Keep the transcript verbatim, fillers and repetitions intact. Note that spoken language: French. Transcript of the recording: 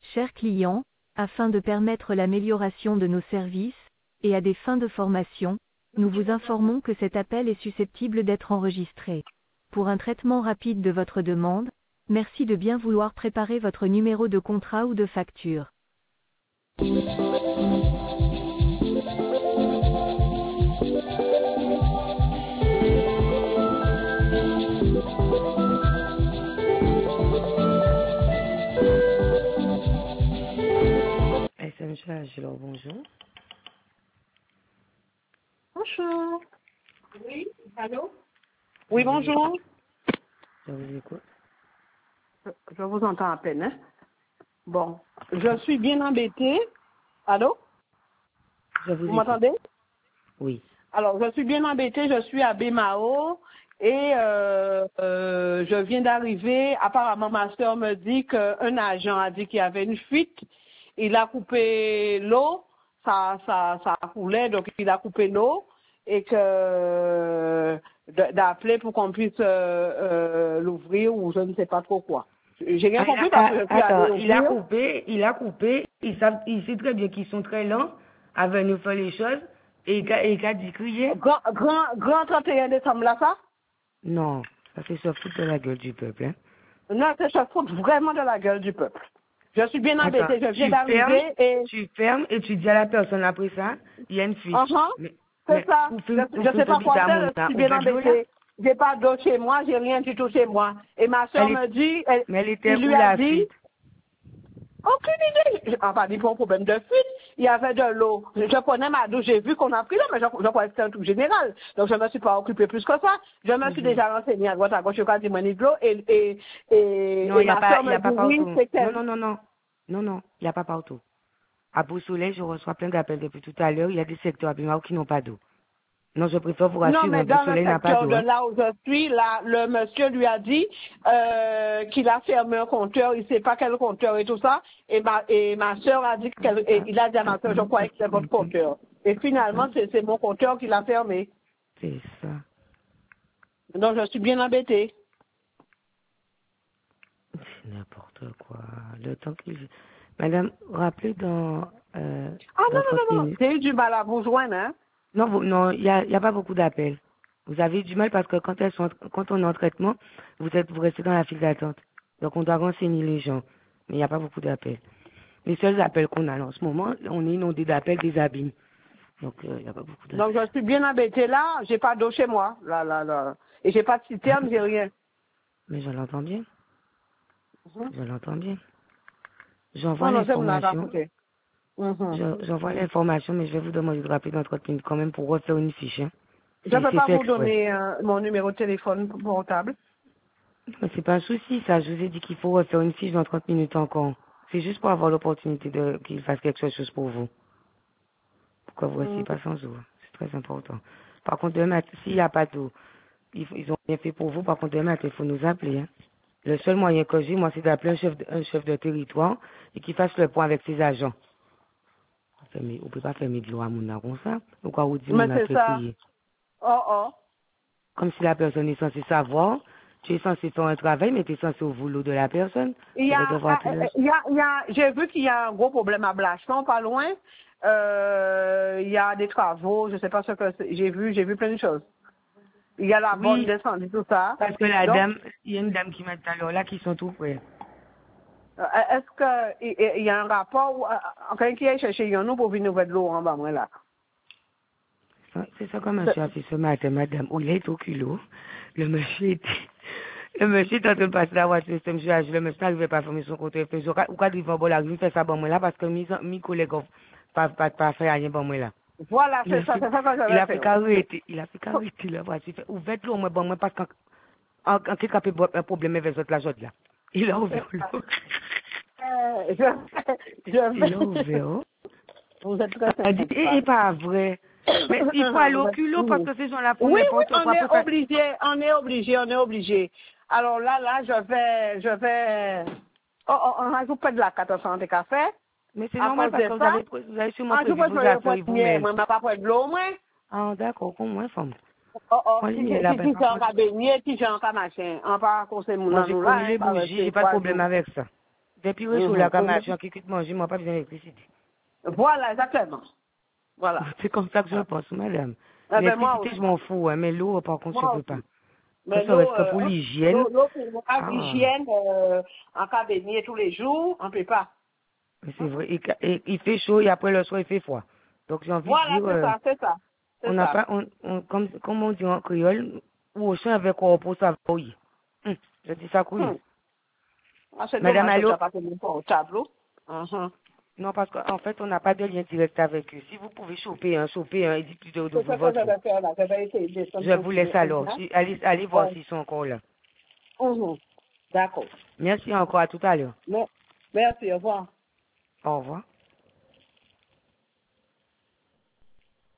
Chers clients, afin de permettre l'amélioration de nos services, et à des fins de formation, nous vous informons que cet appel est susceptible d'être enregistré. Pour un traitement rapide de votre demande, merci de bien vouloir préparer votre numéro de contrat ou de facture. S M G Agilor, bonjour. Bonjour. Oui, allô? Oui, bonjour. Je vous écoute. Je vous entends à peine, hein? Bon, je suis bien embêtée. Allô? Je vous, Vous m'entendez? Oui. Alors, je suis bien embêtée, je suis à Bémao et euh, euh, je viens d'arriver. Apparemment, ma soeur me dit qu'un agent a dit qu'il y avait une fuite. Il a coupé l'eau, ça, ça, ça coulait, donc il a coupé l'eau et que d'appeler pour qu'on puisse euh, euh, l'ouvrir ou je ne sais pas trop quoi. J'ai rien Ah, compris ah, parce que je suis attends, allée il a ouvrir. coupé, il a coupé, il, savent, il sait très bien qu'ils sont très lents à venir faire les choses et il a, il a dit crier. Grand, grand, grand trente et un décembre là, ça? Non, ça fait se foutre de la gueule du peuple, hein. Non, c'est se foutre vraiment de la gueule du peuple. Je suis bien Attends, embêtée, je viens tu fermes, d'arriver et... tu fermes et tu dis à la personne après ça, il y a une fuite. Uh-huh. Mais, C'est mais, ça. ou Je film, ou ne sais film pas quoi bizarre, faire, mon je gars, suis ou bien fait de l'eau, là. embêtée. J'ai pas d'eau chez moi, j'ai rien du tout chez moi. Et ma soeur Elle est, me dit, elle, mais elle était il où lui a la dit, fuite? aucune idée. Enfin, dit pour un problème de fuite, il y avait de l'eau. Je, je prenais ma douche, j'ai vu qu'on a pris l'eau, mais je, je croyais que c'était un truc général. Donc je ne me suis pas occupée plus que ça. Je me suis Mhm. déjà renseignée à droite à gauche, je crois qu'il de l'eau. Et, et, et, Non, et il n'y a ma pas, soeur il y me a pas dit, oui, partout. c'est Non, qu'elle... non, non, non. Non, non, il n'y a pas partout. À Beau-Soleil, je reçois plein d'appels depuis tout à l'heure. Il y a des secteurs à Bimao qui n'ont pas d'eau. Non, je préfère vous Non, rassurer, mais hein, dans le Beau-Soleil n'a pas secteur d'eau, de hein. là où je suis, là, le monsieur lui a dit euh, qu'il a fermé un compteur, il ne sait pas quel compteur et tout ça. Et ma, et ma soeur a dit qu'elle, et il a dit à ma soeur, je croyais que c'était votre compteur. Et finalement, c'est c'est mon compteur qui l'a fermé. C'est ça. Donc, je suis bien embêtée. C'est n'importe quoi. Le temps que je... Madame, rappelez dans, euh, Ah non, dans non, trente non, non, minutes. j'ai eu du mal à vous joindre, hein. Non, vous, non, il n'y a, il y a pas beaucoup d'appels. Vous avez du mal parce que quand, elles sont, quand on est en traitement, vous êtes, vous restez dans la file d'attente. Donc on doit renseigner les gens. Mais il n'y a pas beaucoup d'appels. Les seuls appels qu'on a en ce moment, on est inondé d'appels des abîmes. Donc euh, il n'y a pas beaucoup Donc, d'appels. je suis bien embêtée là, j'ai pas d'eau chez moi, là, là, là. Et j'ai pas de citerne, j'ai rien. Mais je l'entends bien. Mhm. Je l'entends bien. J'envoie Non, non, c'est mon affaire à l'information. côté. Mhm. Je- J'envoie l'information, mais je vais vous demander de rappeler dans trente minutes quand même pour refaire une fiche. Hein. Je ne C'est peux c'est pas fait vous exprès. donner euh, mon numéro de téléphone portable. Mais c'est pas un souci, ça. Je vous ai dit qu'il faut refaire une fiche dans trente minutes encore. C'est juste pour avoir l'opportunité de qu'il fasse quelque chose pour vous. Pourquoi vous restez Mm. pas sans eau? C'est très important. Par contre, demain, matin, s'il n'y a pas d'eau, ils, ils ont rien fait pour vous. Par contre, demain, matin, il faut nous appeler. Hein. Le seul moyen que j'ai, moi, c'est d'appeler un chef, de, un chef de territoire et qu'il fasse le point avec ses agents. On ne peut pas fermer de l'eau à mon comme ça. Pourquoi vous dites Mais mon a c'est fait ça. crier? Oh, oh. Comme si la personne est censée savoir. Tu es censé faire un travail, mais tu es censé ouvrir l'eau de la personne. Il y Tu a, vas devoir ah, euh, appeler. il y a, il y a, j'ai vu qu'il y a un gros problème à Blachon, pas loin. Euh, il y a des travaux, je sais pas ce que c'est. J'ai vu, j'ai vu plein de choses. Il y a la bonne Oui, descente et tout ça. parce que la Donc, dame, il y a une dame qui m'a dit alors là qui sont tout près. euh, est-ce que il il y a un rapport où, euh, quelqu'un qui est cherché nous pour venir ouvrir de l'eau en bas, moi, là? Ça- C'est ça comme monsieur a fait ce matin, madame. Oh, il est au culot. Le monsieur était, le monsieur est en train de passer la voiture, c'est monsieur âgé. Le monsieur n'arrivait pas à fermer son compte. Il fait, ou quand il va bon là, il fait ça bon moi là, parce que mes, mes collègues ont pas, pas, pas fait rien bon moi là. Voilà, Il c'est a ça, fait, c'est ça que je il vais a fait faire. carréter, il a fait carréter la voiture. Il fait, ouvert l'eau, moi bon moi, parce qu'en, en, en quelque cas, un problème avec votre la joie là. Il a ouvert l'eau. Euh, je, je Il a vais. ouvert, oh. Vous êtes très Elle dit, eh, sympa. eh, pas vrai. Mais il faut aller au culot parce que ces gens-là font Oui, oui, n'importe on quoi est pour faire. obligé, on est obligé, on est obligé. Alors là, là, je vais, je vais, oh, oh, on rajoute pas de la quatre cents de café. Mais c'est À normal cause parce de que vous ça, avez, vous avez sûrement en tout prévu cas, vos je vais affaires prendre et vous mieux, mêlez. moi, je pas prendre de l'eau, moi. Ah, d'accord, au moins, femme. Oh, oh, Moi, si, il est si, si, là-bas, si, par j'ai un contre. baigner, si j'ai un machin, on pas conseiller mon Moi, j'ai nous là, connu hein, les pas bougies, rester j'ai pas de trois problème jours. avec ça. Depuis que je suis là, comme argent qui coûte manger, moi, pas besoin d'électricité. Voilà, exactement. Voilà. C'est comme ça que je pense, madame. Eh ben, moi L'électricité, je m'en fous, hein, mais l'eau, par contre, je Moi peux pas. aussi. Que Mais ça l'eau, reste que euh, pour l'hygiène. l'eau, l'eau pour moi, Ah. l'hygiène, euh, en cas baigner tous les jours, on ne peut pas. Mais c'est vrai. Et, et- il fait chaud et après le soir, il fait froid. Donc, j'ai envie de Voilà, dire, c'est euh, ça, c'est ça. on C'est n'a ça. pas, on, on, comme, comme on dit en créole, ou au champ avec corps ça va, oui. Hum, je dis ça, couille. Hmm. Ah, c'est Madame dommage que tu Allo? n'as pas tenu au tableau. Mhm. Non, parce qu'en fait, on n'a pas de lien direct avec eux. Si vous pouvez choper un, choper un, et discuter de, de C'est vous ça que je votre. vais faire là. Je vais essayer de descendre Je pour vous laisse alors. là. Si- Allez, allez voir Ouais. s'ils sont encore là. Mhm. D'accord. Merci encore, à tout à l'heure. Mer- Merci, au revoir. Au revoir.